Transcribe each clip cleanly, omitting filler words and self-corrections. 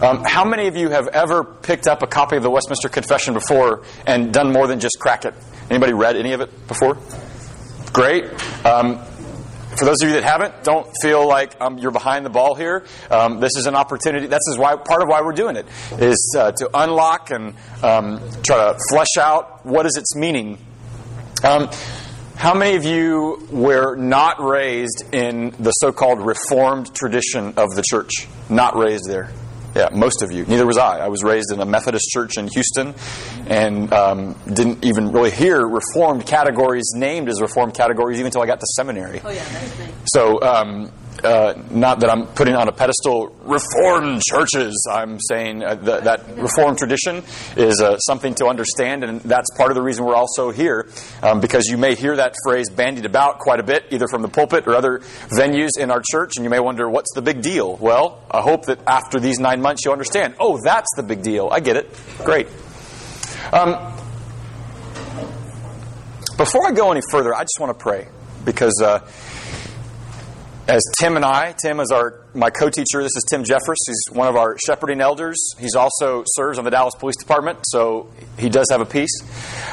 How many of you have ever picked up a copy of the Westminster Confession before and done more than just crack it? Anybody read any of it before? Great. For those of you that haven't, don't feel like you're behind the ball here. This is an opportunity. This is why part of why we're doing it is to unlock and try to flesh out what is its meaning. How many of you were not raised in the so-called Reformed tradition of the church? Not raised there. Yeah, most of you. Neither was I. I was raised in a Methodist church in Houston and didn't even really hear Reformed categories named as Reformed categories even until I got to seminary. Oh, yeah, that's nice. So, not that I'm putting on a pedestal Reformed churches. I'm saying that Reformed tradition is something to understand, and that's part of the reason we're also here, because you may hear that phrase bandied about quite a bit, either from the pulpit or other venues in our church, and you may wonder, what's the big deal? Well, I hope that after these 9 months you'll understand, oh, that's the big deal. I get it. Great. Before I go any further, I just want to pray, because as Tim is my co-teacher. This is Tim Jeffers. He's one of our shepherding elders. He's also serves on the Dallas Police Department, so he does have a piece.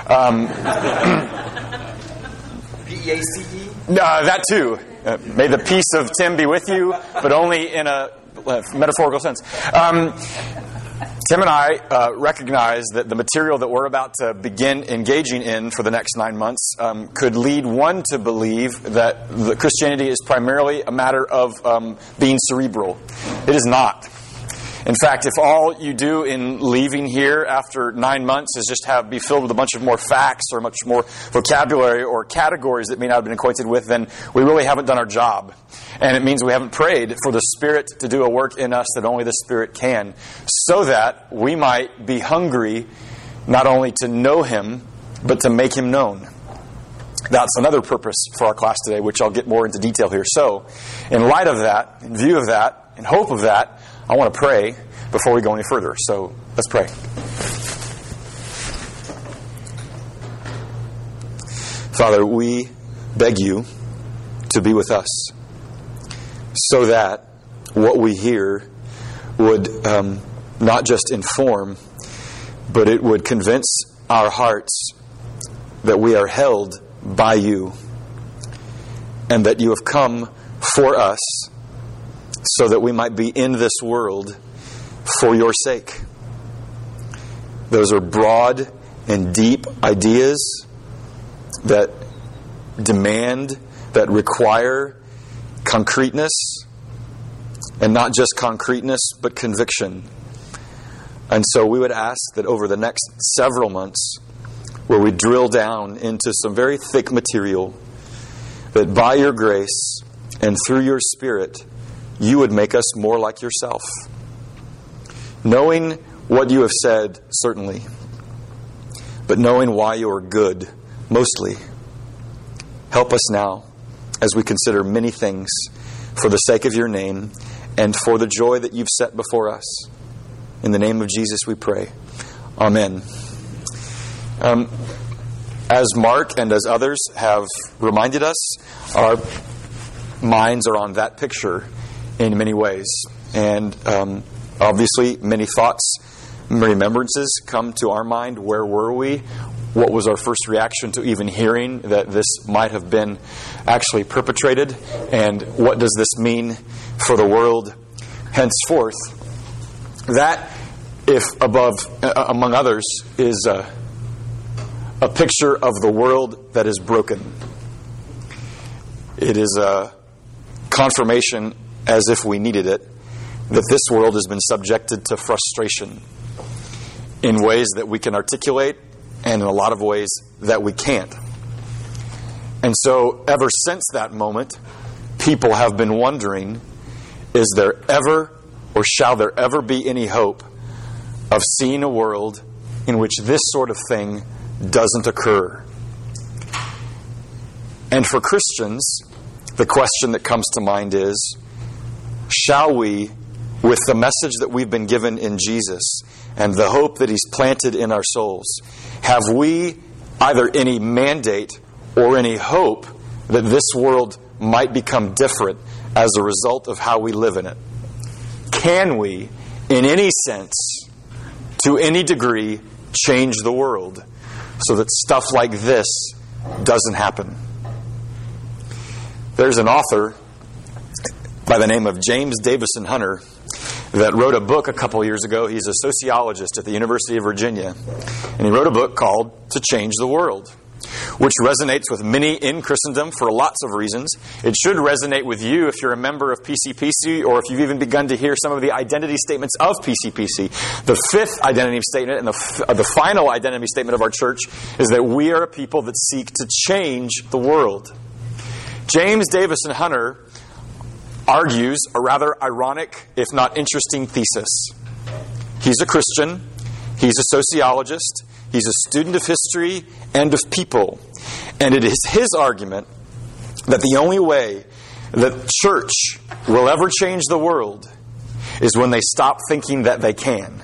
P-E-A-C-E? That too. May the peace of Tim be with you, but only in a metaphorical sense. Tim and I recognize that the material that we're about to begin engaging in for the next 9 months could lead one to believe that the Christianity is primarily a matter of being cerebral. It is not. In fact, if all you do in leaving here after 9 months is just be filled with a bunch of more facts or much more vocabulary or categories that may not have been acquainted with, then we really haven't done our job. And it means we haven't prayed for the Spirit to do a work in us that only the Spirit can, so that we might be hungry not only to know Him, but to make Him known. That's another purpose for our class today, which I'll get more into detail here. So, in light of that, in view of that, in hope of that, I want to pray before we go any further. So, let's pray. Father, we beg you to be with us, so that what we hear would not just inform, but it would convince our hearts that we are held by you, and that you have come for us so that we might be in this world for your sake. Those are broad and deep ideas that demand, that require concreteness, and not just concreteness, but conviction. And so we would ask that over the next several months, where we drill down into some very thick material, that by your grace and through your Spirit, you would make us more like yourself. Knowing what you have said, certainly, but knowing why you are good, mostly. Help us now as we consider many things for the sake of your name and for the joy that you've set before us. In the name of Jesus we pray. Amen. As Mark and as others have reminded us, our minds are on that picture in many ways. And obviously, many thoughts, remembrances come to our mind. Where were we? What was our first reaction to even hearing that this might have been actually perpetrated? And what does this mean for the world henceforth? That, if among others, is a picture of the world that is broken. It is a confirmation, as if we needed it, that this world has been subjected to frustration in ways that we can articulate and in a lot of ways that we can't. And so, ever since that moment, people have been wondering, is there ever or shall there ever be any hope of seeing a world in which this sort of thing doesn't occur? And for Christians, the question that comes to mind is, shall we, with the message that we've been given in Jesus and the hope that He's planted in our souls, have we either any mandate or any hope that this world might become different as a result of how we live in it? Can we, in any sense, to any degree, change the world so that stuff like this doesn't happen. There's an author by the name of James Davison Hunter that wrote a book a couple years ago. He's a sociologist at the University of Virginia. And he wrote a book called To Change the World, which resonates with many in Christendom for lots of reasons. It should resonate with you if you're a member of PCPC, or if you've even begun to hear some of the identity statements of PCPC. The fifth identity statement and the final identity statement of our church is that we are a people that seek to change the world. James Davison Hunter argues a rather ironic, if not interesting, thesis. He's a Christian. He's a sociologist. He's a student of history and of people. And it is his argument that the only way that church will ever change the world is when they stop thinking that they can.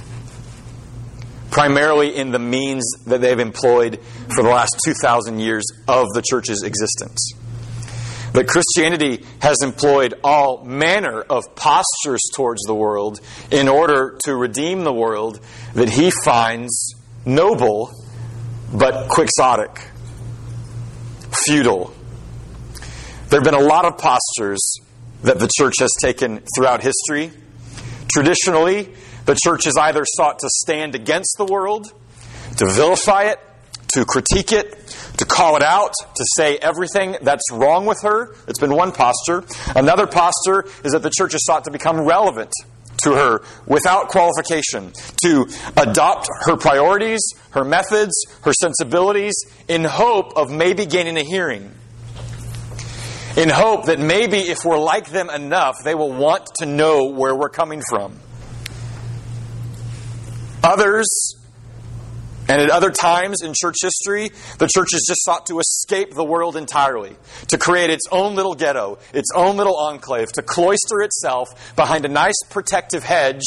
Primarily in the means that they've employed for the last 2,000 years of the church's existence. That Christianity has employed all manner of postures towards the world in order to redeem the world that he finds noble, but quixotic, futile. There have been a lot of postures that the church has taken throughout history. Traditionally, the church has either sought to stand against the world, to vilify it, to critique it, to call it out, to say everything that's wrong with her. It's been one posture. Another posture is that the church has sought to become relevant to her without qualification, to adopt her priorities, her methods, her sensibilities, in hope of maybe gaining a hearing. In hope that maybe if we're like them enough, they will want to know where we're coming from. Others, and at other times in church history, the church has just sought to escape the world entirely, to create its own little ghetto, its own little enclave, to cloister itself behind a nice protective hedge,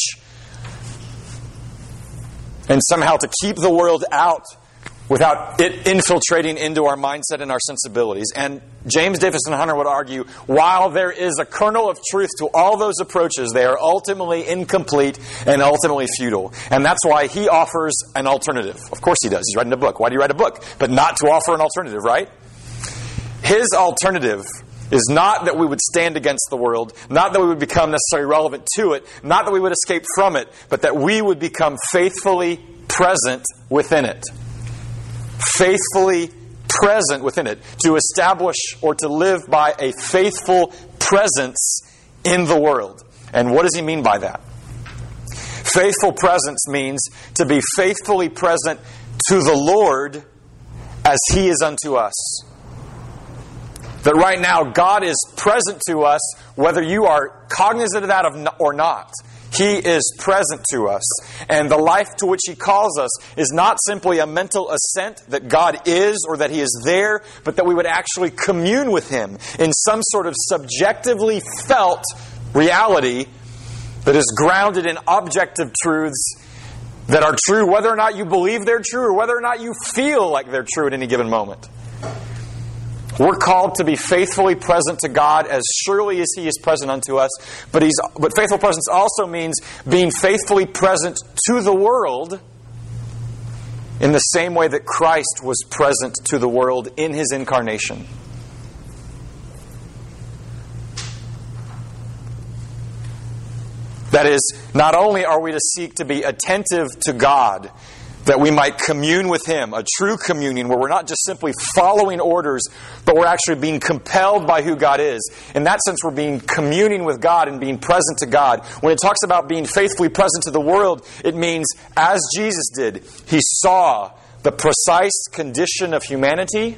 and somehow to keep the world out without it infiltrating into our mindset and our sensibilities. And James Davison Hunter would argue, while there is a kernel of truth to all those approaches, they are ultimately incomplete and ultimately futile. And that's why he offers an alternative. Of course he does. He's writing a book. Why do you write a book? But not to offer an alternative, right? His alternative is not that we would stand against the world, not that we would become necessarily relevant to it, not that we would escape from it, but that we would become faithfully present within it. Faithfully present within it. To establish or to live by a faithful presence in the world. And what does he mean by that? Faithful presence means to be faithfully present to the Lord as He is unto us. That right now God is present to us whether you are cognizant of that or not. He is present to us. And the life to which He calls us is not simply a mental assent that God is or that He is there, but that we would actually commune with Him in some sort of subjectively felt reality that is grounded in objective truths that are true whether or not you believe they're true or whether or not you feel like they're true at any given moment. We're called to be faithfully present to God as surely as He is present unto us. But faithful presence also means being faithfully present to the world in the same way that Christ was present to the world in His incarnation. That is, not only are we to seek to be attentive to God, that we might commune with Him, a true communion where we're not just simply following orders, but we're actually being compelled by who God is. In that sense, we're being communing with God and being present to God. When it talks about being faithfully present to the world, it means, as Jesus did, He saw the precise condition of humanity.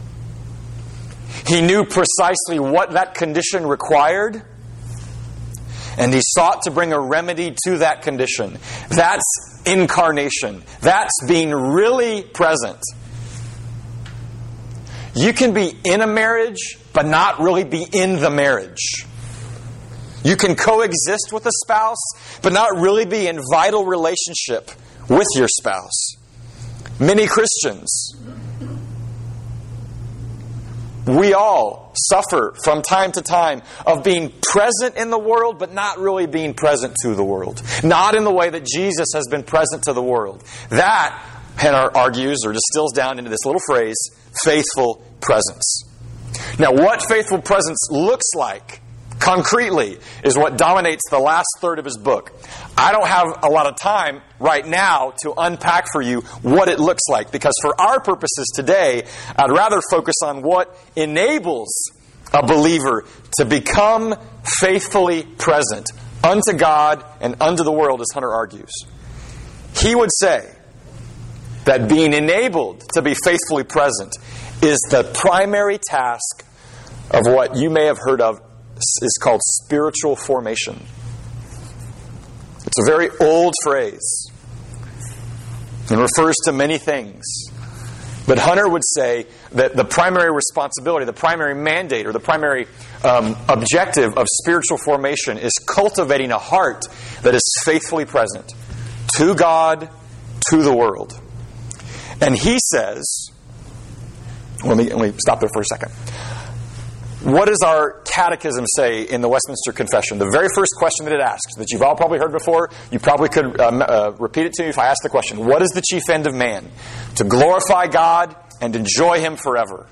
He knew precisely what that condition required. And He sought to bring a remedy to that condition. That's incarnation. That's being really present. You can be in a marriage, but not really be in the marriage. You can coexist with a spouse, but not really be in vital relationship with your spouse. Many Christians We all suffer from time to time of being present in the world, but not really being present to the world. Not in the way that Jesus has been present to the world. That, Henner argues, or distills down into this little phrase, faithful presence. Now, what faithful presence looks like concretely is what dominates the last third of his book. I don't have a lot of time right now to unpack for you what it looks like, because for our purposes today, I'd rather focus on what enables a believer to become faithfully present unto God and unto the world, as Hunter argues. He would say that being enabled to be faithfully present is the primary task of what you may have heard of is called spiritual formation. It's a very old phrase and refers to many things. But Hunter would say that the primary responsibility, the primary mandate, or the primary objective of spiritual formation is cultivating a heart that is faithfully present to God, to the world. And he says, let me stop there for a second. What does our catechism say in the Westminster Confession? The very first question that it asks, that you've all probably heard before, you probably could repeat it to me if I asked the question. What is the chief end of man? To glorify God and enjoy Him forever.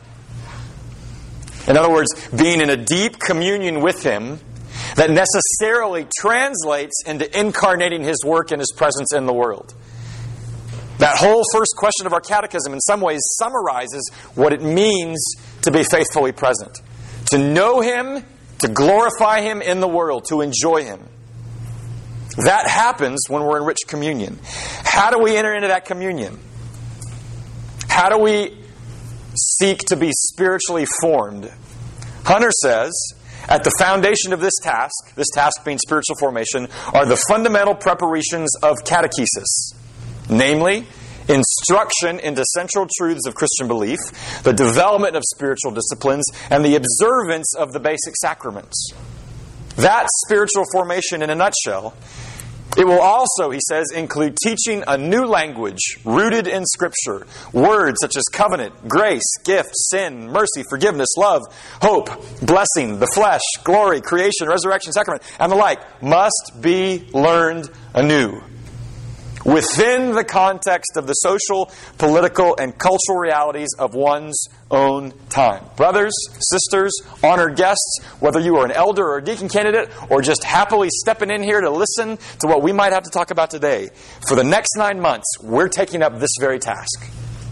In other words, being in a deep communion with Him that necessarily translates into incarnating His work and His presence in the world. That whole first question of our catechism in some ways summarizes what it means to be faithfully present. To know Him, to glorify Him in the world, to enjoy Him. That happens when we're in rich communion. How do we enter into that communion? How do we seek to be spiritually formed? Hunter says, at the foundation of this task being spiritual formation, are the fundamental preparations of catechesis. Namely, instruction into central truths of Christian belief, the development of spiritual disciplines, and the observance of the basic sacraments. That's spiritual formation in a nutshell. It will also, he says, include teaching a new language rooted in Scripture. Words such as covenant, grace, gift, sin, mercy, forgiveness, love, hope, blessing, the flesh, glory, creation, resurrection, sacrament, and the like must be learned anew. Within the context of the social, political, and cultural realities of one's own time. Brothers, sisters, honored guests, whether you are an elder or a deacon candidate, or just happily stepping in here to listen to what we might have to talk about today, for the next 9 months, we're taking up this very task.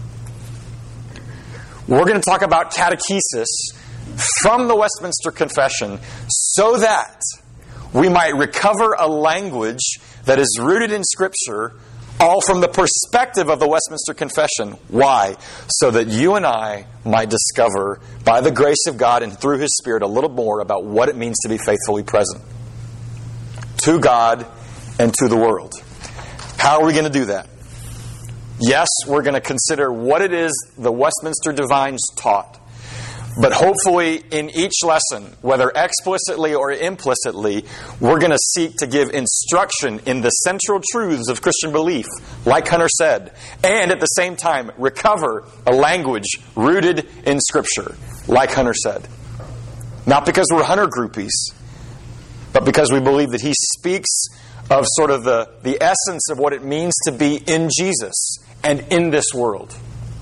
We're going to talk about catechesis from the Westminster Confession so that we might recover a language that is rooted in Scripture, all from the perspective of the Westminster Confession. Why? So that you and I might discover, by the grace of God and through His Spirit, a little more about what it means to be faithfully present to God and to the world. How are we going to do that? Yes, we're going to consider what it is the Westminster Divines taught. But hopefully in each lesson, whether explicitly or implicitly, we're going to seek to give instruction in the central truths of Christian belief, like Hunter said, and at the same time recover a language rooted in Scripture, like Hunter said. Not because we're Hunter groupies, but because we believe that he speaks of sort of the essence of what it means to be in Jesus and in this world.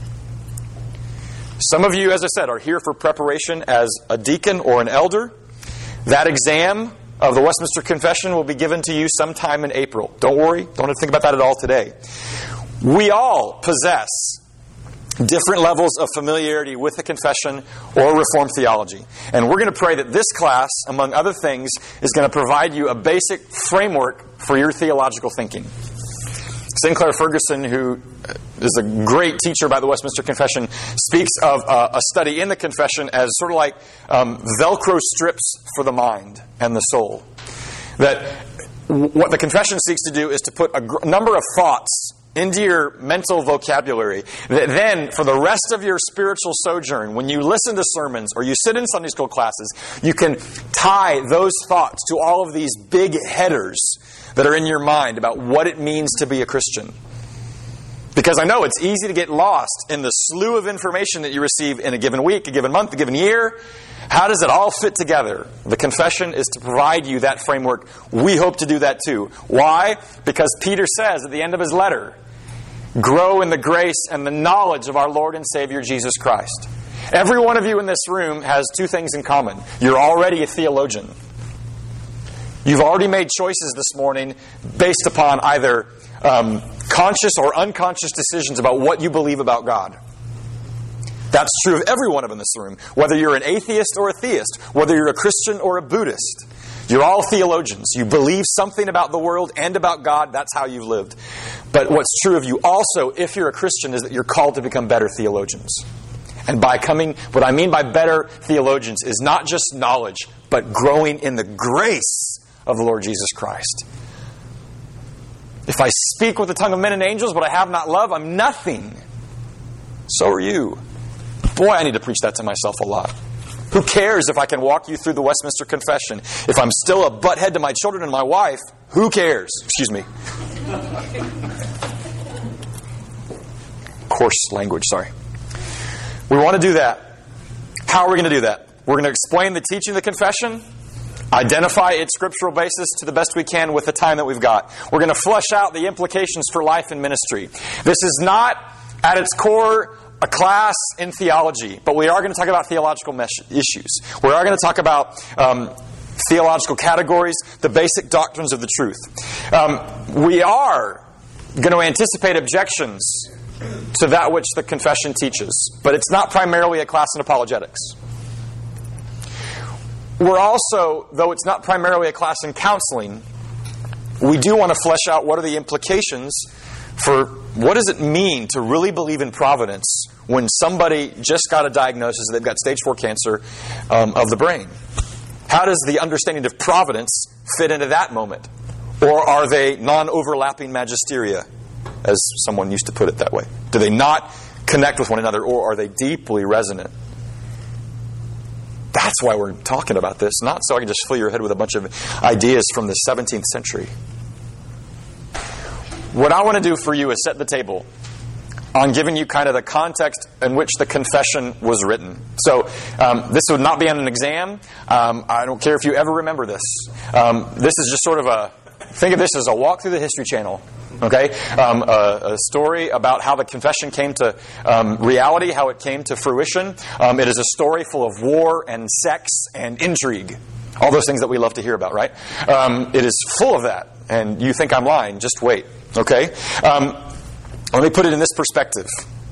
Some of you, as I said, are here for preparation as a deacon or an elder. That exam of the Westminster Confession will be given to you sometime in April. Don't worry. Don't have to think about that at all today. We all possess different levels of familiarity with the confession or Reformed theology. And we're going to pray that this class, among other things, is going to provide you a basic framework for your theological thinking. Sinclair Ferguson, who is a great teacher by the Westminster Confession, speaks of a study in the confession as sort of like Velcro strips for the mind and the soul. That what the confession seeks to do is to put a number of thoughts into your mental vocabulary, that then for the rest of your spiritual sojourn, when you listen to sermons or you sit in Sunday school classes, you can tie those thoughts to all of these big headers that are in your mind about what it means to be a Christian. Because I know it's easy to get lost in the slew of information that you receive in a given week, a given month, a given year. How does it all fit together? The confession is to provide you that framework. We hope to do that too. Why? Because Peter says at the end of his letter, grow in the grace and the knowledge of our Lord and Savior Jesus Christ. Every one of you in this room has two things in common. You're already a theologian. You've already made choices this morning based upon either conscious or unconscious decisions about what you believe about God. That's true of every one of us in this room. Whether you're an atheist or a theist, whether you're a Christian or a Buddhist, you're all theologians. You believe something about the world and about God. That's how you've lived. But what's true of you also, if you're a Christian, is that you're called to become better theologians. And what I mean by better theologians is not just knowledge, but growing in the grace of the Lord Jesus Christ. If I speak with the tongue of men and angels, but I have not love, I'm nothing. So are you. Boy, I need to preach that to myself a lot. Who cares if I can walk you through the Westminster Confession? If I'm still a butthead to my children and my wife, who cares? Excuse me. Coarse language, sorry. We want to do that. How are we going to do that? We're going to explain the teaching of the confession, identify its scriptural basis to the best we can with the time that we've got. We're going to flesh out the implications for life and ministry. This is not, at its core, a class in theology, but we are going to talk about theological issues. We are going to talk about theological categories, the basic doctrines of the truth. We are going to anticipate objections to that which the confession teaches, but it's not primarily a class in apologetics. We're also, though it's not primarily a class in counseling, we do want to flesh out what are the implications for what does it mean to really believe in providence when somebody just got a diagnosis that they've got stage 4 cancer of the brain. How does the understanding of providence fit into that moment? Or are they non-overlapping magisteria, as someone used to put it that way? Do they not connect with one another, or are they deeply resonant? That's why we're talking about this, not so I can just fill your head with a bunch of ideas from the 17th century. What I want to do for you is set the table on giving you kind of the context in which the confession was written. So this would not be on an exam. I don't care if you ever remember this. This is just sort of think of this as a walk through the History Channel. Okay, a story about how the confession came to reality, how it came to fruition. It is a story full of war and sex and intrigue. All those things that we love to hear about, right? It is full of that. And you think I'm lying, just wait. Okay? Let me put it in this perspective.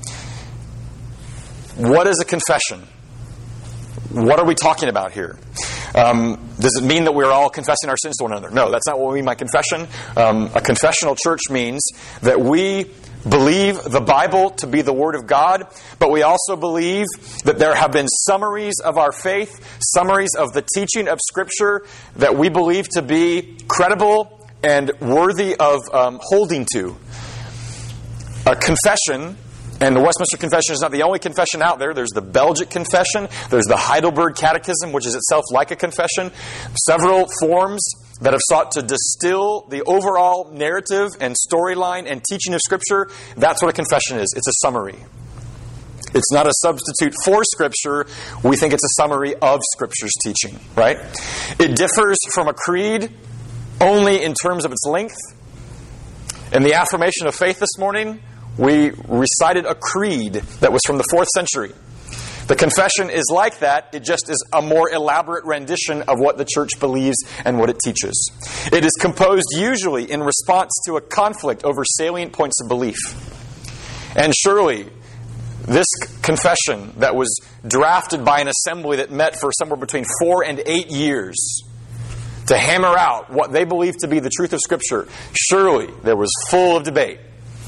What is a confession? What are we talking about here? Does it mean that we're all confessing our sins to one another? No, that's not what we mean by confession. A confessional church means that we believe the Bible to be the Word of God, but we also believe that there have been summaries of our faith, summaries of the teaching of Scripture that we believe to be credible and worthy of holding to. A confession, and the Westminster Confession is not the only confession out there. There's the Belgic Confession. There's the Heidelberg Catechism, which is itself like a confession. Several forms that have sought to distill the overall narrative and storyline and teaching of Scripture. That's what a confession is. It's a summary. It's not a substitute for Scripture. We think it's a summary of Scripture's teaching, right? It differs from a creed only in terms of its length. In the affirmation of faith this morning, we recited a creed that was from the 4th century. The confession is like that. It just is a more elaborate rendition of what the church believes and what it teaches. It is composed usually in response to a conflict over salient points of belief. And surely, this confession that was drafted by an assembly that met for somewhere between 4 and 8 years to hammer out what they believed to be the truth of Scripture, surely there was full of debate.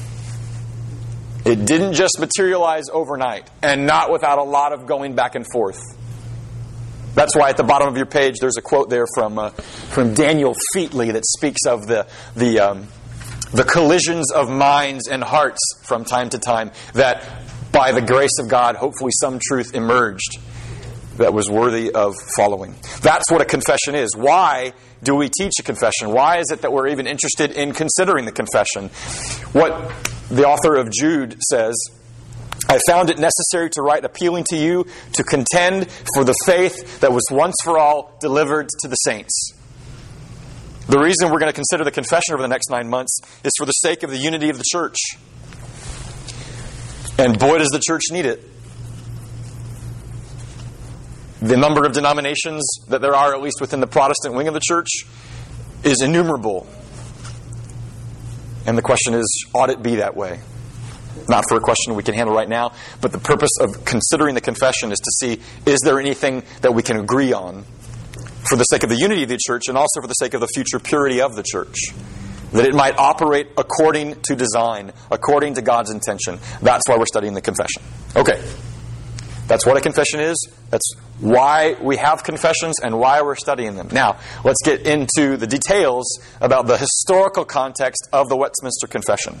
It didn't just materialize overnight, and not without a lot of going back and forth. That's why at the bottom of your page there's a quote there from Daniel Featley that speaks of the collisions of minds and hearts from time to time, that by the grace of God, hopefully some truth emerged that was worthy of following. That's what a confession is. Why do we teach a confession? Why is it that we're even interested in considering the confession? What the author of Jude says, I found it necessary to write appealing to you to contend for the faith that was once for all delivered to the saints. The reason we're going to consider the confession over the next 9 months is for the sake of the unity of the church. And boy, does the church need it. The number of denominations that there are, at least within the Protestant wing of the church, is innumerable. And the question is, ought it be that way? Not for a question we can handle right now, but the purpose of considering the confession is to see, is there anything that we can agree on for the sake of the unity of the church and also for the sake of the future purity of the church? That it might operate according to design, according to God's intention. That's why we're studying the confession. Okay. That's what a confession is. That's why we have confessions and why we're studying them. Now, let's get into the details about the historical context of the Westminster Confession.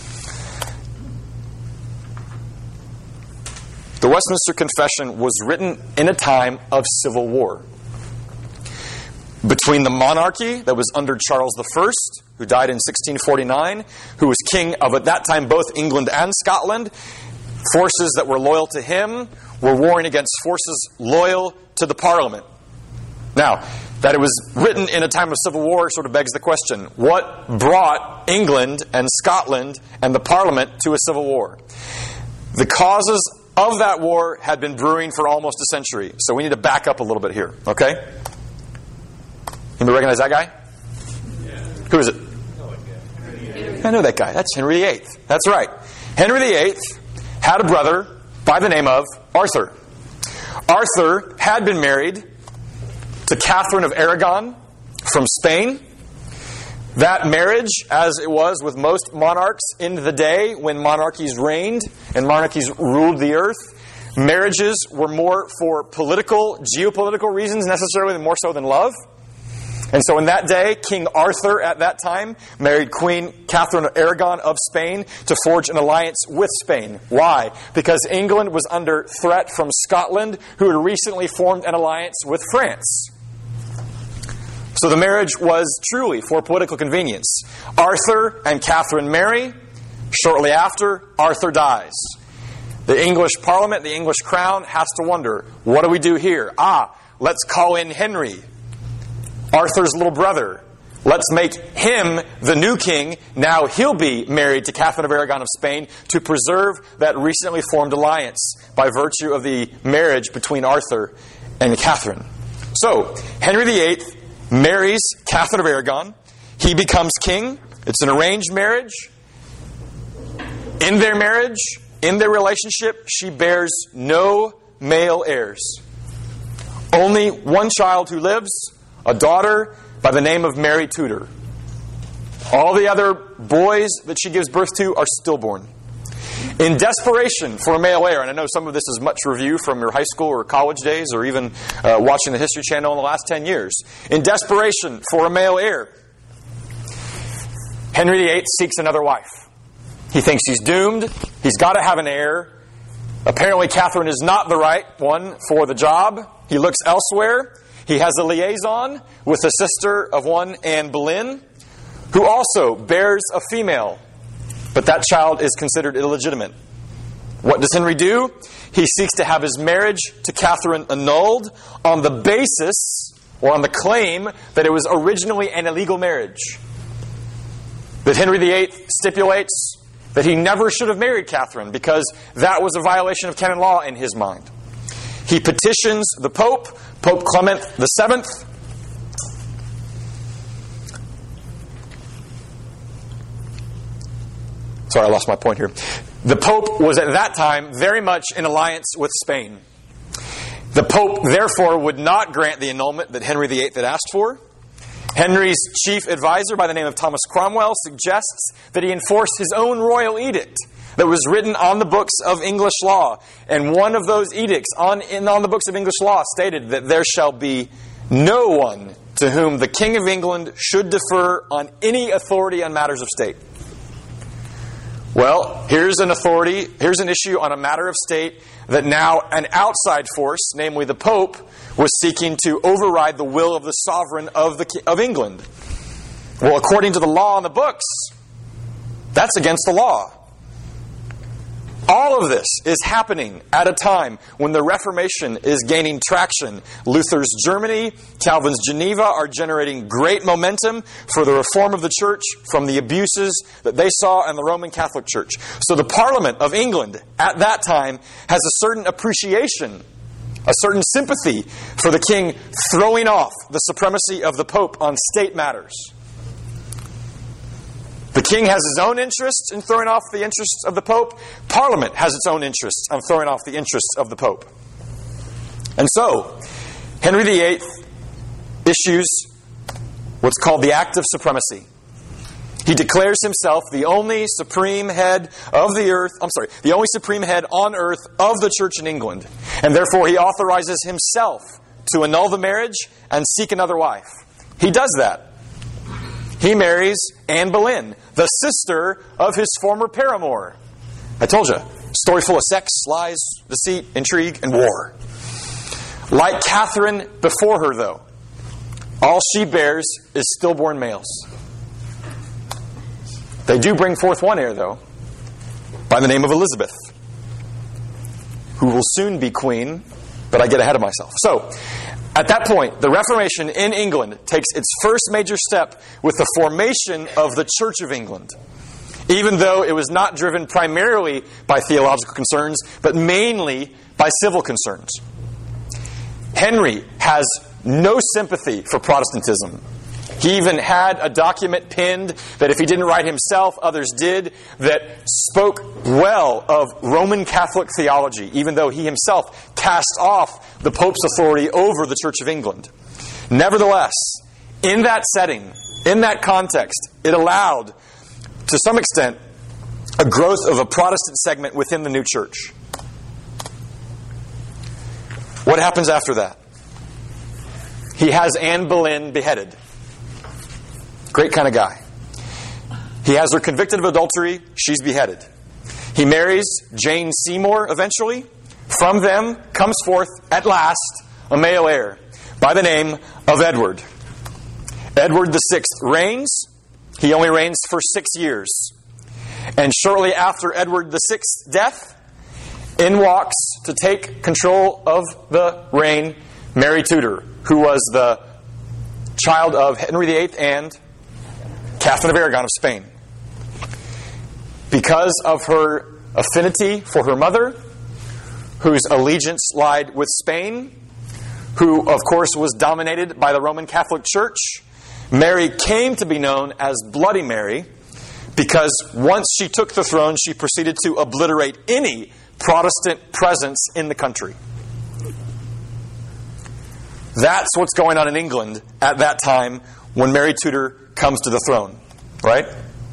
The Westminster Confession was written in a time of civil war between the monarchy that was under Charles I, who died in 1649, who was king of, at that time, both England and Scotland. Forces that were loyal to him were warring against forces loyal to the Parliament. Now, that it was written in a time of civil war sort of begs the question, what brought England and Scotland and the Parliament to a civil war? The causes of that war had been brewing for almost a century, so we need to back up a little bit here, okay? Anybody recognize that guy? Yeah. Who is it? I know that guy. That's Henry VIII. That's right. Henry VIII had a brother by the name of Arthur. Arthur had been married to Catherine of Aragon from Spain. That marriage, as it was with most monarchs in the day when monarchies reigned and monarchies ruled the earth, marriages were more for political, geopolitical reasons necessarily more so than love. And so in that day, King Arthur at that time married Queen Catherine of Aragon of Spain to forge an alliance with Spain. Why? Because England was under threat from Scotland, who had recently formed an alliance with France. So the marriage was truly for political convenience. Arthur and Catherine marry. Shortly after, Arthur dies. The English Parliament, the English Crown, has to wonder, what do we do here? Let's call in Henry, Arthur's little brother. Let's make him the new king. Now he'll be married to Catherine of Aragon of Spain to preserve that recently formed alliance by virtue of the marriage between Arthur and Catherine. So, Henry VIII marries Catherine of Aragon. He becomes king. It's an arranged marriage. In their marriage, in their relationship, she bears no male heirs. Only one child who lives, a daughter by the name of Mary Tudor. All the other boys that she gives birth to are stillborn. In desperation for a male heir, and I know some of this is much review from your high school or college days or even watching the History Channel in the last 10 years. In desperation for a male heir, Henry VIII seeks another wife. He thinks he's doomed. He's got to have an heir. Apparently Catherine is not the right one for the job. He looks elsewhere. He has a liaison with the sister of one Anne Boleyn, who also bears a female. But that child is considered illegitimate. What does Henry do? He seeks to have his marriage to Catherine annulled on the basis, or on the claim, that it was originally an illegal marriage. That Henry VIII stipulates that he never should have married Catherine because that was a violation of canon law in his mind. He petitions the Pope, Pope Clement VII, sorry, I lost my point here. The Pope was at that time very much in alliance with Spain. The Pope, therefore, would not grant the annulment that Henry VIII had asked for. Henry's chief advisor, by the name of Thomas Cromwell, suggests that he enforce his own royal edict that was written on the books of English law. And one of those edicts on the books of English law stated that there shall be no one to whom the King of England should defer on any authority on matters of state. Well, here's an issue on a matter of state that now an outside force, namely the Pope, was seeking to override the will of the sovereign of England. Well, according to the law on the books, that's against the law. All of this is happening at a time when the Reformation is gaining traction. Luther's Germany, Calvin's Geneva are generating great momentum for the reform of the church from the abuses that they saw in the Roman Catholic Church. So the Parliament of England at that time has a certain appreciation, a certain sympathy for the king throwing off the supremacy of the Pope on state matters. The king has his own interests in throwing off the interests of the Pope. Parliament has its own interests in throwing off the interests of the Pope. And so, Henry VIII issues what's called the Act of Supremacy. He declares himself the only supreme head of the earth, the only supreme head on earth of the church in England. And therefore he authorizes himself to annul the marriage and seek another wife. He does that. He marries Anne Boleyn, the sister of his former paramour. I told you, story full of sex, lies, deceit, intrigue, and war. Like Catherine before her, though, all she bears is stillborn males. They do bring forth one heir, though, by the name of Elizabeth, who will soon be queen, but I get ahead of myself. So, at that point, the Reformation in England takes its first major step with the formation of the Church of England, even though it was not driven primarily by theological concerns, but mainly by civil concerns. Henry has no sympathy for Protestantism. He even had a document pinned that if he didn't write himself, others did, that spoke well of Roman Catholic theology, even though he himself cast off the Pope's authority over the Church of England. Nevertheless, in that setting, in that context, it allowed, to some extent, a growth of a Protestant segment within the new church. What happens after that? He has Anne Boleyn beheaded. Great kind of guy. He has her convicted of adultery. She's beheaded. He marries Jane Seymour eventually. From them comes forth, at last, a male heir by the name of Edward. Edward VI reigns. He only reigns for 6 years. And shortly after Edward VI's death, in walks, to take control of the reign, Mary Tudor, who was the child of Henry VIII and Catherine of Aragon of Spain. Because of her affinity for her mother, whose allegiance lied with Spain, who, of course, was dominated by the Roman Catholic Church, Mary came to be known as Bloody Mary, because once she took the throne, she proceeded to obliterate any Protestant presence in the country. That's what's going on in England at that time when Mary Tudor comes to the throne, right?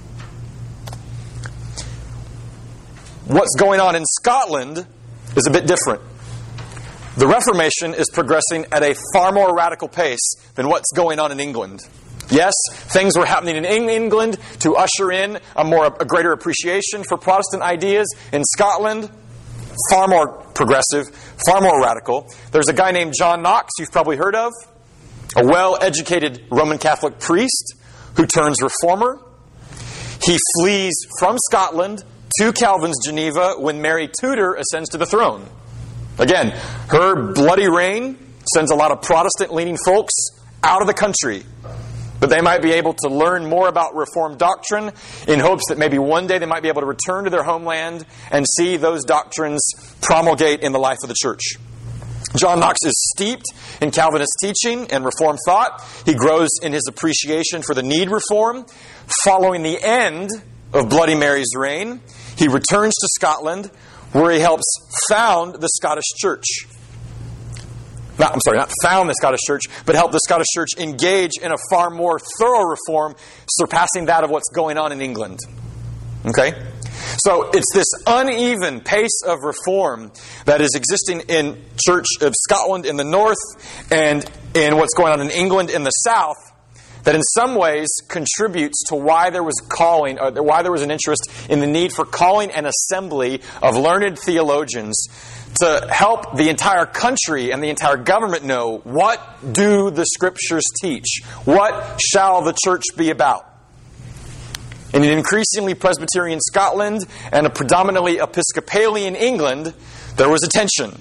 What's going on in Scotland is a bit different. The Reformation is progressing at a far more radical pace than what's going on in England. Yes, things were happening in England to usher in a greater appreciation for Protestant ideas. In Scotland, far more progressive, far more radical. There's a guy named John Knox you've probably heard of, a well-educated Roman Catholic priest who turns reformer. He flees from Scotland to Calvin's Geneva when Mary Tudor ascends to the throne. Again, her bloody reign sends a lot of Protestant-leaning folks out of the country, but they might be able to learn more about Reformed doctrine in hopes that maybe one day they might be able to return to their homeland and see those doctrines promulgate in the life of the church. John Knox is steeped in Calvinist teaching and Reformed thought. He grows in his appreciation for the need reform. Following the end of Bloody Mary's reign, he returns to Scotland, where he helps found the Scottish Church. Not found the Scottish Church, but help the Scottish Church engage in a far more thorough reform, surpassing that of what's going on in England. Okay? So it's this uneven pace of reform that is existing in Church of Scotland in the north and in what's going on in England in the south that in some ways contributes to why there was an interest in the need for calling an assembly of learned theologians to help the entire country and the entire government know, what do the Scriptures teach? What shall the church be about? in an increasingly Presbyterian Scotland and a predominantly Episcopalian England, there was a tension.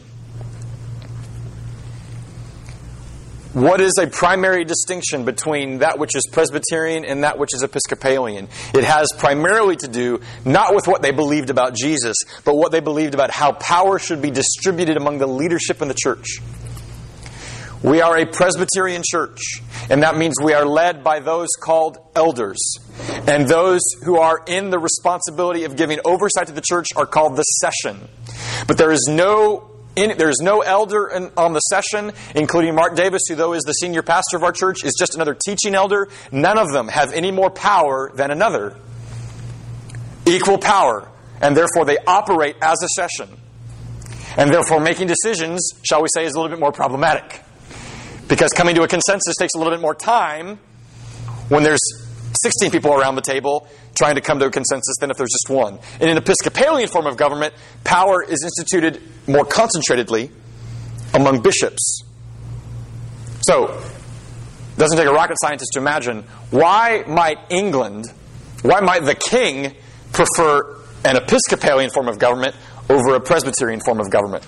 What is a primary distinction between that which is Presbyterian and that which is Episcopalian? It has primarily to do not with what they believed about Jesus, but what they believed about how power should be distributed among the leadership in the church. We are a Presbyterian church, and that means we are led by those called elders. And those who are in the responsibility of giving oversight to the church are called the session. But there is no elder on the session, including Mark Davis, who though is the senior pastor of our church, is just another teaching elder. None of them have any more power than another. Equal power. And therefore they operate as a session. And therefore making decisions, shall we say, is a little bit more problematic. Because coming to a consensus takes a little bit more time when there's 16 people around the table trying to come to a consensus than if there's just one. In an Episcopalian form of government, power is instituted more concentratedly among bishops. So, it doesn't take a rocket scientist to imagine, why might the king prefer an Episcopalian form of government over a Presbyterian form of government?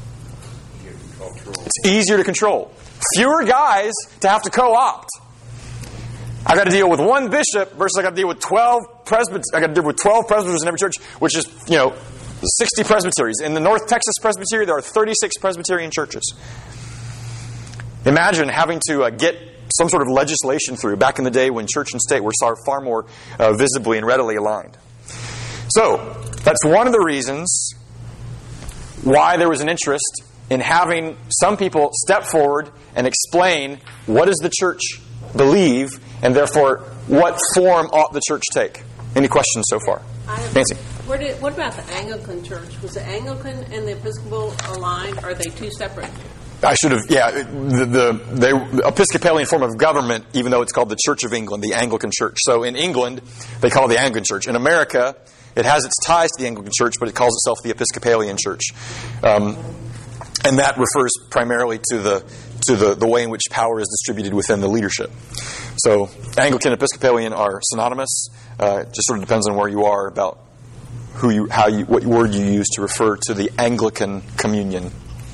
It's easier to control. Fewer guys to have to co-opt. I got to deal with one bishop versus I got to deal with 12 presbyters. I got to deal with 12 presbyters in every church, which is 60 presbyteries. In the North Texas Presbytery, there are 36 Presbyterian churches. Imagine having to get some sort of legislation through back in the day when church and state were far more visibly and readily aligned. So that's one of the reasons why there was an interest in having some people step forward and explain what does the church believe, and therefore what form ought the church take. Any questions so far? Nancy? What about the Anglican Church? Was the Anglican and the Episcopal aligned? Or are they two separate? I should have, the Episcopalian form of government, even though it's called the Church of England, the Anglican Church. So in England, they call it the Anglican Church. In America, it has its ties to the Anglican Church, but it calls itself the Episcopalian Church. And that refers primarily to the way in which power is distributed within the leadership. So Anglican and Episcopalian are synonymous. It just sort of depends on where you are about what word you use to refer to the Anglican communion.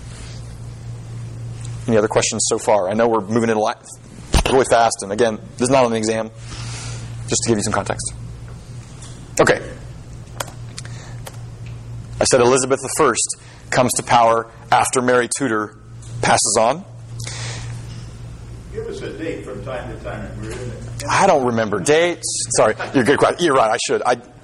Any other questions so far? I know we're moving it really fast, and again, this is not an exam, just to give you some context. Okay. I said Elizabeth I comes to power after Mary Tudor passes on. Give us a date from time to time. I don't remember dates. Sorry, you're good. You're right. I should.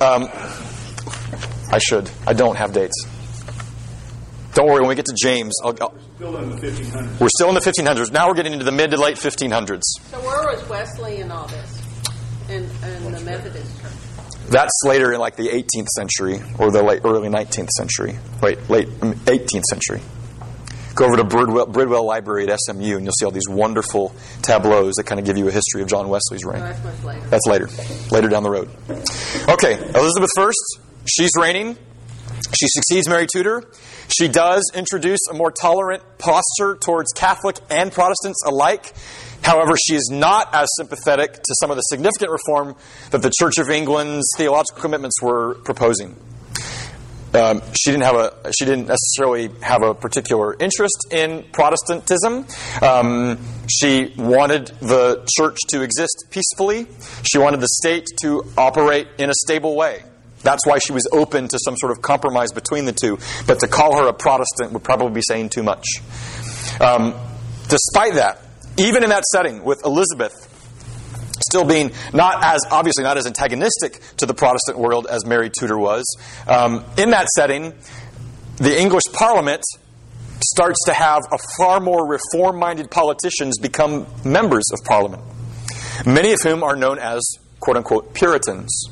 I should. I don't have dates. Don't worry. When we get to James, We're still in the 1500s. We're still in the 1500s. Now we're getting into the mid to late 1500s. So where was Wesley and all this? And the Methodist Church? That's later in like the 18th century or the early 19th century. Late 18th century. Go over to Bridwell Library at SMU and you'll see all these wonderful tableaus that kind of give you a history of John Wesley's reign. No, that's much later. That's later. Later down the road. Okay, Elizabeth I, she's reigning. She succeeds Mary Tudor. She does introduce a more tolerant posture towards Catholic and Protestants alike. However, she is not as sympathetic to some of the significant reform that the Church of England's theological commitments were proposing. She didn't necessarily have a particular interest in Protestantism. She wanted the church to exist peacefully. She wanted the state to operate in a stable way. That's why she was open to some sort of compromise between the two. But to call her a Protestant would probably be saying too much. Despite that, even in that setting with Elizabeth still being not as antagonistic to the Protestant world as Mary Tudor was, in that setting, the English Parliament starts to have a far more reform-minded politicians become members of Parliament, many of whom are known as, quote-unquote, Puritans.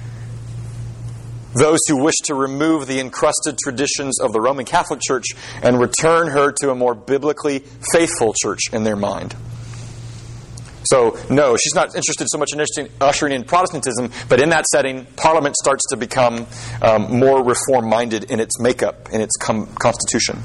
Those who wish to remove the encrusted traditions of the Roman Catholic Church and return her to a more biblically faithful church in their mind. So, no, she's not interested so much in ushering in Protestantism, but in that setting, Parliament starts to become more reform-minded in its makeup, in its constitution.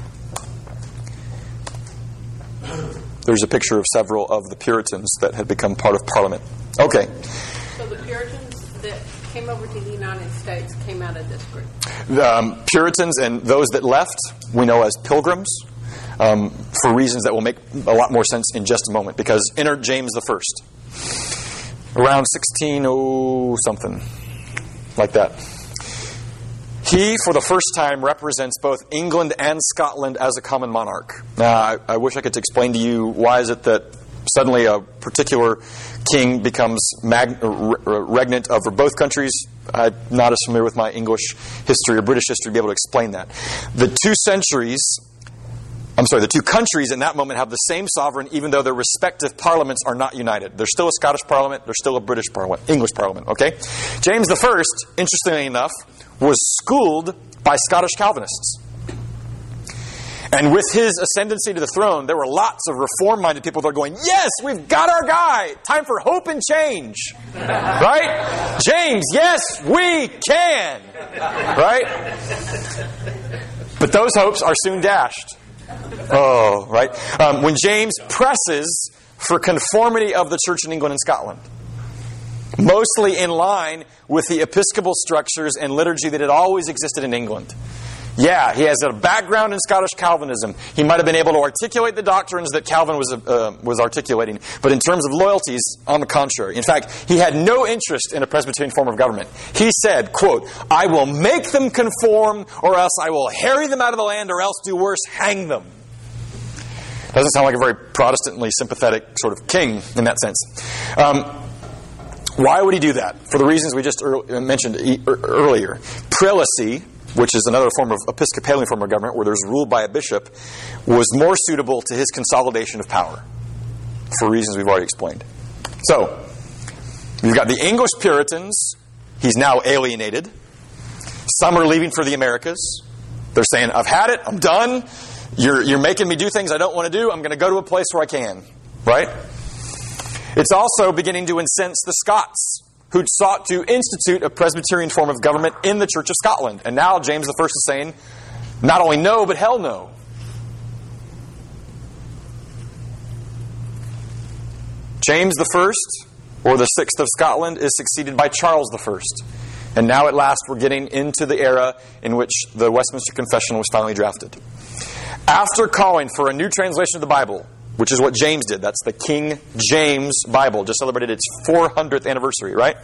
There's a picture of several of the Puritans that had become part of Parliament. Okay. So the Puritans, came over to the United States came out of this group? Puritans and those that left, we know as pilgrims, for reasons that will make a lot more sense in just a moment. Because enter James the First, around 1600-something, like that. He, for the first time, represents both England and Scotland as a common monarch. Now, I wish I could explain to you why is it that suddenly a particular king becomes regnant over both countries. I'm not as familiar with my English history or British history to be able to explain that. The two countries in that moment have the same sovereign, even though their respective parliaments are not united. There's still a Scottish parliament, there's still a British parliament, English parliament, okay? James the First, interestingly enough, was schooled by Scottish Calvinists. And with his ascendancy to the throne, there were lots of reform-minded people that are going, yes, we've got our guy. Time for hope and change. Right? James, yes, we can. Right? But those hopes are soon dashed. Oh, right? When James presses for conformity of the church in England and Scotland, mostly in line with the episcopal structures and liturgy that had always existed in England. Yeah, he has a background in Scottish Calvinism. He might have been able to articulate the doctrines that Calvin was articulating, but in terms of loyalties, on the contrary. In fact, he had no interest in a Presbyterian form of government. He said, quote, I will make them conform, or else I will harry them out of the land, or else do worse, hang them. Doesn't sound like a very Protestantly sympathetic sort of king in that sense. Why would he do that? For the reasons we just mentioned earlier. Prelacy, which is another form of Episcopalian form of government where there's ruled by a bishop, was more suitable to his consolidation of power for reasons we've already explained. So, you've got the English Puritans. He's now alienated. Some are leaving for the Americas. They're saying, I've had it. I'm done. You're making me do things I don't want to do. I'm going to go to a place where I can. Right? It's also beginning to incense the Scots, who'd sought to institute a Presbyterian form of government in the Church of Scotland. And now James I is saying, not only no, but hell no. James I, or the Sixth of Scotland, is succeeded by Charles I. And now at last we're getting into the era in which the Westminster Confession was finally drafted. After calling for a new translation of the Bible, which is what James did. That's the King James Bible. Just celebrated its 400th anniversary, right?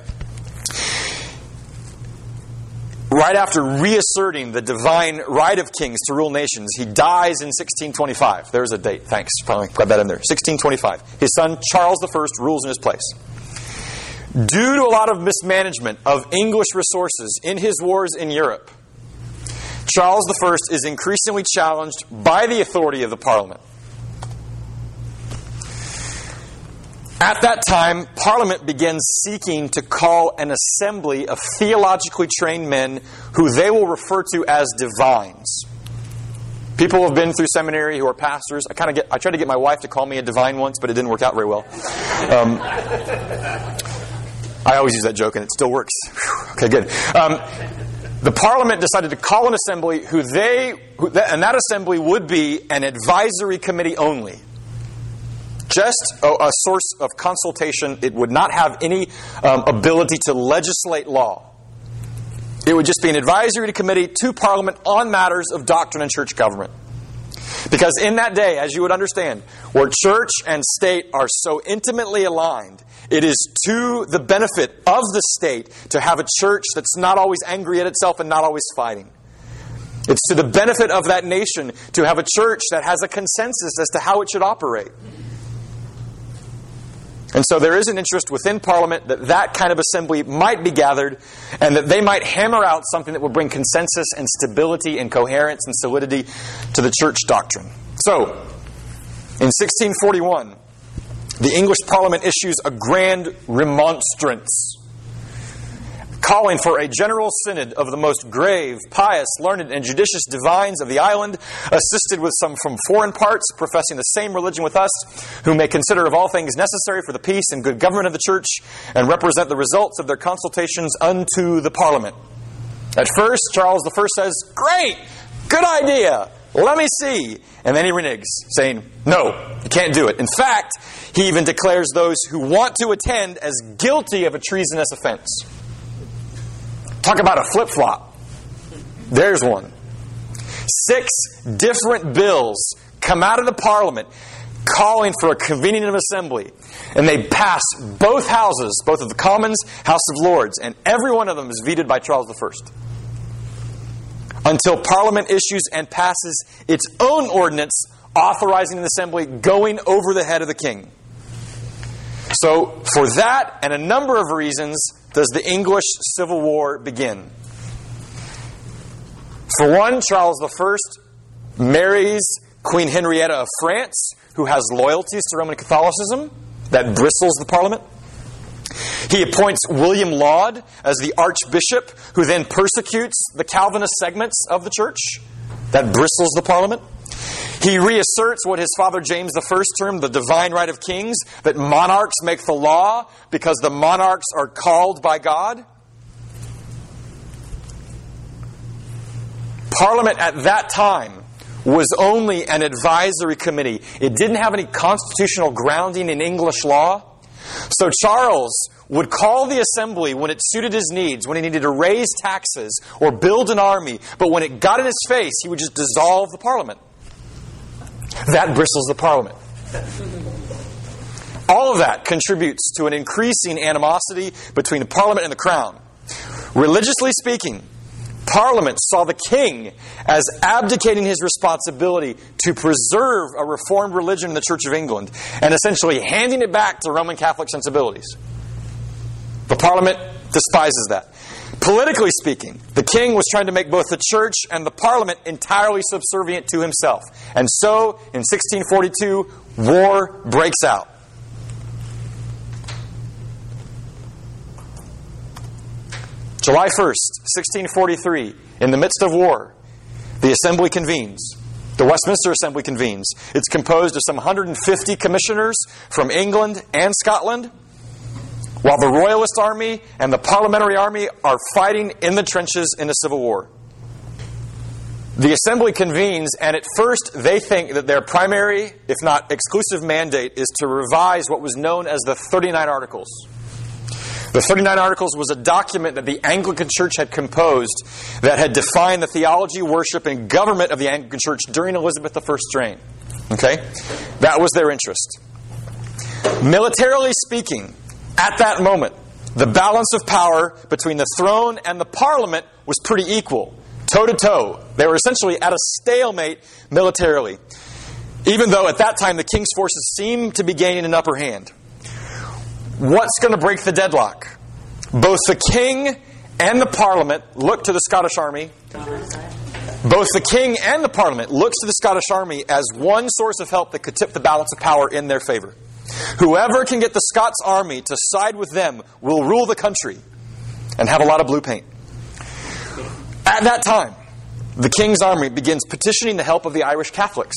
Right after reasserting the divine right of kings to rule nations, he dies in 1625. There's a date. Thanks. Finally got that in there. 1625. His son, Charles I, rules in his place. Due to a lot of mismanagement of English resources in his wars in Europe, Charles I is increasingly challenged by the authority of the Parliament. At that time, Parliament begins seeking to call an assembly of theologically trained men who they will refer to as divines. People who have been through seminary who are pastors. I tried to get my wife to call me a divine once, but it didn't work out very well. I always use that joke, and it still works. Okay, good. The Parliament decided to call an assembly and that assembly would be an advisory committee only. Just a source of consultation. It would not have any ability to legislate law. It would just be an advisory committee to Parliament on matters of doctrine and church government. Because in that day, as you would understand, where church and state are so intimately aligned, it is to the benefit of the state to have a church that's not always angry at itself and not always fighting. It's to the benefit of that nation to have a church that has a consensus as to how it should operate. And so there is an interest within Parliament that kind of assembly might be gathered and that they might hammer out something that will bring consensus and stability and coherence and solidity to the church doctrine. So, in 1641, the English Parliament issues a grand remonstrance calling for a general synod of the most grave, pious, learned, and judicious divines of the island, assisted with some from foreign parts, professing the same religion with us, who may consider of all things necessary for the peace and good government of the church, and represent the results of their consultations unto the Parliament. At first, Charles I says, great, good idea, let me see. And then he reneges, saying, no, you can't do it. In fact, he even declares those who want to attend as guilty of a treasonous offense. Talk about a flip-flop. There's one. 6 different bills come out of the Parliament calling for a convening of assembly. And they pass both houses, both of the Commons, House of Lords, and every one of them is vetoed by Charles I. Until Parliament issues and passes its own ordinance authorizing an assembly going over the head of the king. So, for that and a number of reasons, does the English Civil War begin. For one, Charles I marries Queen Henrietta of France, who has loyalties to Roman Catholicism. That bristles the Parliament. He appoints William Laud as the Archbishop, who then persecutes the Calvinist segments of the church. That bristles the Parliament. He reasserts what his father James I termed the divine right of kings, that monarchs make the law because the monarchs are called by God. Parliament at that time was only an advisory committee. It didn't have any constitutional grounding in English law. So Charles would call the assembly when it suited his needs, when he needed to raise taxes or build an army. But when it got in his face, he would just dissolve the Parliament. That bristles the Parliament. All of that contributes to an increasing animosity between the Parliament and the Crown. Religiously speaking, Parliament saw the king as abdicating his responsibility to preserve a reformed religion in the Church of England and essentially handing it back to Roman Catholic sensibilities. The Parliament despises that. Politically speaking, the king was trying to make both the church and the Parliament entirely subservient to himself. And so, in 1642, war breaks out. July 1st, 1643, in the midst of war, the Assembly convenes. The Westminster Assembly convenes. It's composed of some 150 commissioners from England and Scotland, while the Royalist Army and the Parliamentary Army are fighting in the trenches in a civil war. The Assembly convenes, and at first they think that their primary, if not exclusive mandate, is to revise what was known as the 39 Articles. The 39 Articles was a document that the Anglican Church had composed that had defined the theology, worship, and government of the Anglican Church during Elizabeth I's reign. Okay? That was their interest. Militarily speaking, at that moment, the balance of power between the throne and the Parliament was pretty equal, toe-to-toe. They were essentially at a stalemate militarily, even though at that time the king's forces seemed to be gaining an upper hand. What's going to break the deadlock? Both the king and the Parliament look to the Scottish army. Both the king and the Parliament looks to the Scottish army as one source of help that could tip the balance of power in their favor. Whoever can get the Scots army to side with them will rule the country and have a lot of blue paint. At that time, the king's army begins petitioning the help of the Irish Catholics.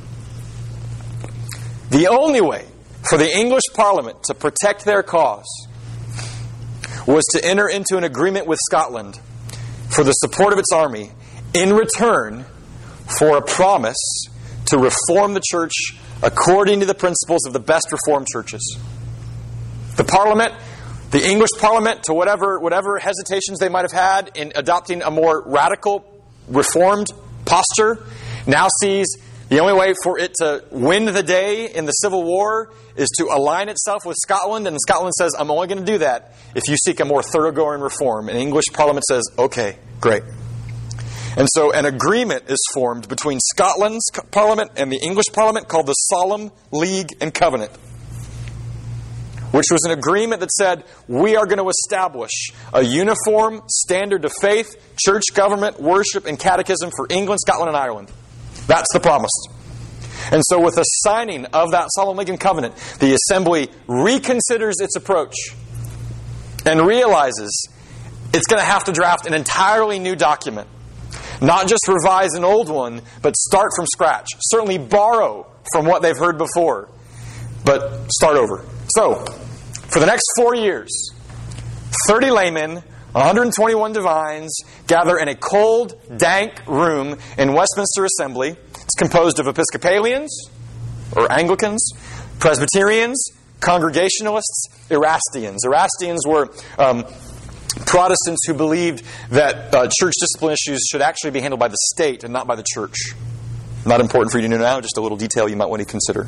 The only way for the English Parliament to protect their cause was to enter into an agreement with Scotland for the support of its army in return for a promise to reform the church according to the principles of the best reformed churches. The Parliament, the English Parliament, to whatever hesitations they might have had in adopting a more radical, reformed posture, now sees the only way for it to win the day in the Civil War is to align itself with Scotland, and Scotland says, I'm only going to do that if you seek a more thoroughgoing reform. And the English Parliament says, okay, great. And so an agreement is formed between Scotland's Parliament and the English Parliament called the Solemn League and Covenant, which was an agreement that said, we are going to establish a uniform standard of faith, church government, worship, and catechism for England, Scotland, and Ireland. That's the promise. And so with the signing of that Solemn League and Covenant, the Assembly reconsiders its approach and realizes it's going to have to draft an entirely new document. Not just revise an old one, but start from scratch. Certainly borrow from what they've heard before, but start over. So, for the next 4 years, 30 laymen, 121 divines gather in a cold, dank room in Westminster Assembly. It's composed of Episcopalians, or Anglicans, Presbyterians, Congregationalists, Erastians. Erastians were Protestants who believed that church discipline issues should actually be handled by the state and not by the church. Not important for you to know now, just a little detail you might want to consider.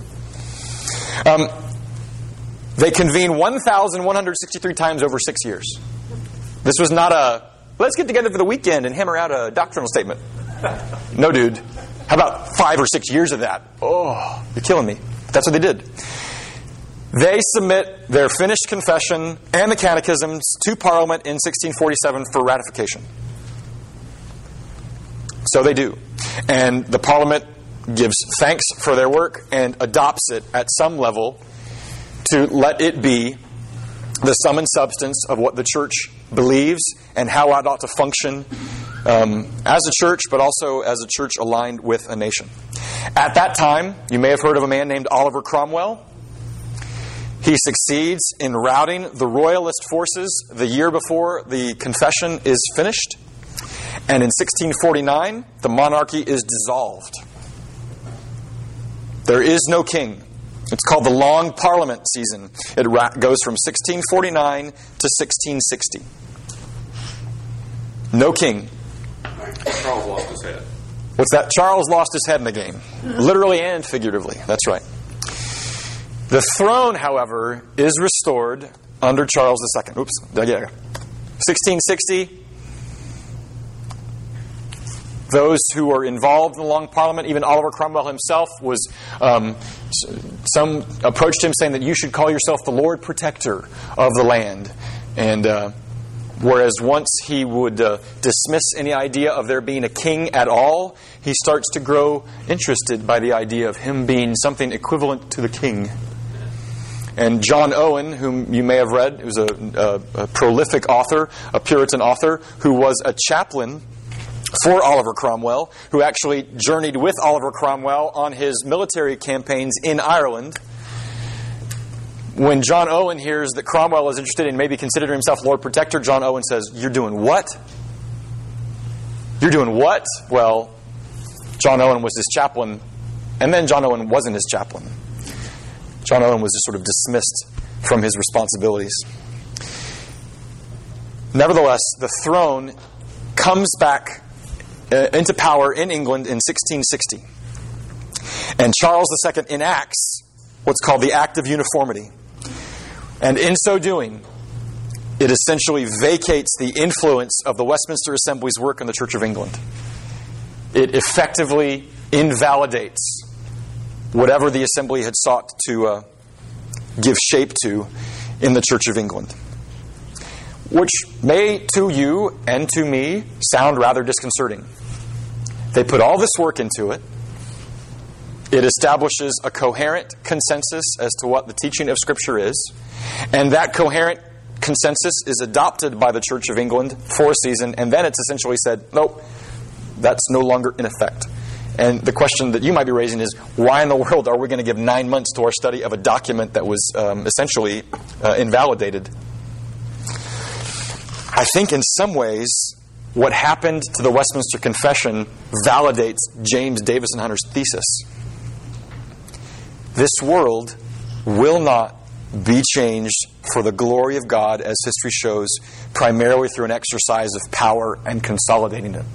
They convened 1,163 times over 6 years. This was not a, let's get together for the weekend and hammer out a doctrinal statement. No, dude. How about 5 or 6 years of that? Oh, you're killing me. That's what they did. They submit their finished confession and the catechisms to Parliament in 1647 for ratification. So they do. And the Parliament gives thanks for their work and adopts it at some level to let it be the sum and substance of what the church believes and how it ought to function as a church, but also as a church aligned with a nation. At that time, you may have heard of a man named Oliver Cromwell. He succeeds in routing the royalist forces the year before the confession is finished. And in 1649, the monarchy is dissolved. There is no king. It's called the Long Parliament season. It goes from 1649 to 1660. No king. Charles lost his head. What's that? Charles lost his head in the game. Literally and figuratively. That's right. The throne, however, is restored under Charles II. Oops. 1660. Those who were involved in the Long Parliament, even Oliver Cromwell himself, was some approached him saying that you should call yourself the Lord Protector of the land. And whereas once he would dismiss any idea of there being a king at all, he starts to grow interested by the idea of him being something equivalent to the king. And John Owen, whom you may have read, who's a prolific author, a Puritan author, who was a chaplain for Oliver Cromwell, who actually journeyed with Oliver Cromwell on his military campaigns in Ireland. When John Owen hears that Cromwell is interested in maybe considering himself Lord Protector, John Owen says, "You're doing what? You're doing what?" Well, John Owen was his chaplain, and then John Owen wasn't his chaplain. John Owen was just sort of dismissed from his responsibilities. Nevertheless, the throne comes back into power in England in 1660. And Charles II enacts what's called the Act of Uniformity. And in so doing, it essentially vacates the influence of the Westminster Assembly's work in the Church of England. It effectively invalidates whatever the Assembly had sought to give shape to in the Church of England. Which may, to you and to me, sound rather disconcerting. They put all this work into it. It establishes a coherent consensus as to what the teaching of Scripture is. And that coherent consensus is adopted by the Church of England for a season, and then it's essentially said, nope, that's no longer in effect. And the question that you might be raising is, why in the world are we going to give 9 months to our study of a document that was essentially invalidated? I think in some ways, what happened to the Westminster Confession validates James Davison Hunter's thesis. This world will not be changed for the glory of God, as history shows, primarily through an exercise of power and consolidating it.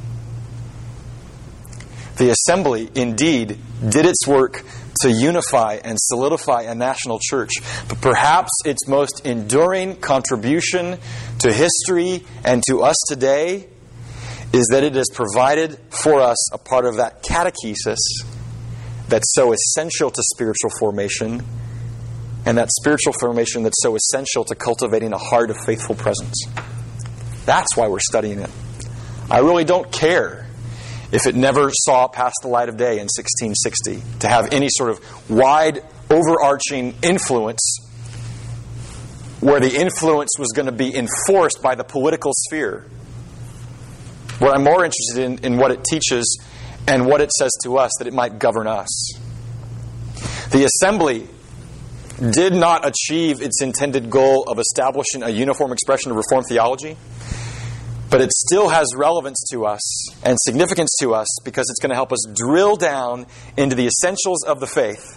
The Assembly, indeed, did its work to unify and solidify a national church. But perhaps its most enduring contribution to history and to us today is that it has provided for us a part of that catechesis that's so essential to spiritual formation, and that spiritual formation that's so essential to cultivating a heart of faithful presence. That's why we're studying it. I really don't care if it never saw past the light of day in 1660 to have any sort of wide, overarching influence where the influence was going to be enforced by the political sphere. Where I'm more interested in what it teaches and what it says to us, that it might govern us. The Assembly did not achieve its intended goal of establishing a uniform expression of Reformed theology, but it still has relevance to us and significance to us because it's going to help us drill down into the essentials of the faith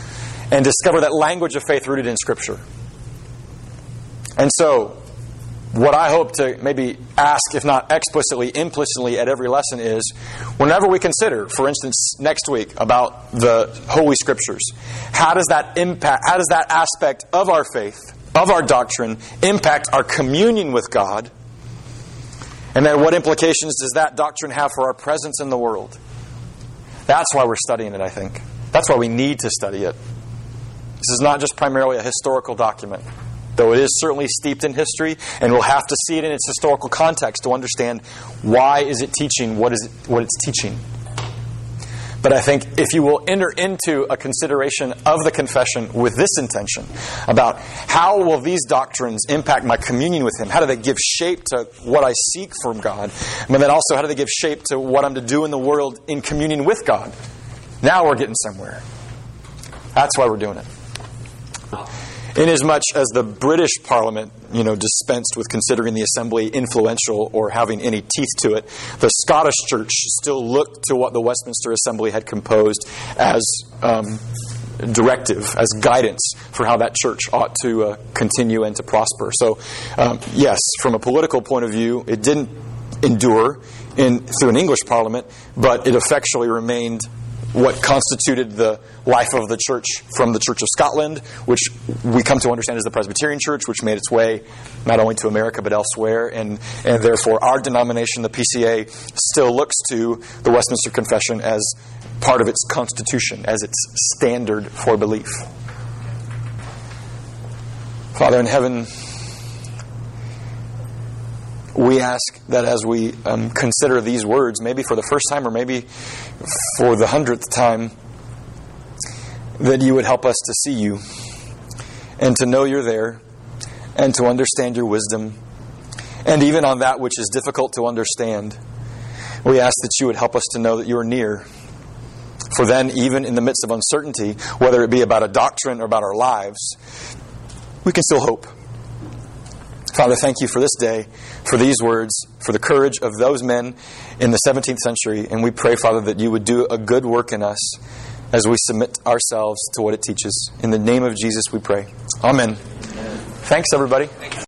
and discover that language of faith rooted in Scripture. And so, what I hope to maybe ask, if not explicitly, implicitly at every lesson is, whenever we consider, for instance, next week about the Holy Scriptures, how does that aspect of our faith, of our doctrine, impact our communion with God? And then what implications does that doctrine have for our presence in the world? That's why we're studying it, I think. That's why we need to study it. This is not just primarily a historical document, though it is certainly steeped in history, and we'll have to see it in its historical context to understand why is it teaching what it's teaching. But I think if you will enter into a consideration of the confession with this intention about how will these doctrines impact my communion with Him, how do they give shape to what I seek from God, but then also how do they give shape to what I'm to do in the world in communion with God, now we're getting somewhere. That's why we're doing it. Inasmuch as the British Parliament, dispensed with considering the Assembly influential or having any teeth to it, the Scottish Church still looked to what the Westminster Assembly had composed as directive, as guidance for how that church ought to continue and to prosper. So, yes, from a political point of view, it didn't endure through an English Parliament, but it effectually remained what constituted the life of the church from the Church of Scotland, which we come to understand as the Presbyterian Church, which made its way not only to America but elsewhere. And therefore our denomination, the PCA, still looks to the Westminster Confession as part of its constitution, as its standard for belief. Father in heaven, we ask that as we consider these words, maybe for the first time or maybe for the 100th time, that you would help us to see you and to know you're there and to understand your wisdom. And even on that which is difficult to understand, we ask that you would help us to know that you are near. For then, even in the midst of uncertainty, whether it be about a doctrine or about our lives, we can still hope. Father, thank you for this day, for these words, for the courage of those men in the 17th century. And we pray, Father, that you would do a good work in us as we submit ourselves to what it teaches. In the name of Jesus we pray. Amen. Thanks, everybody.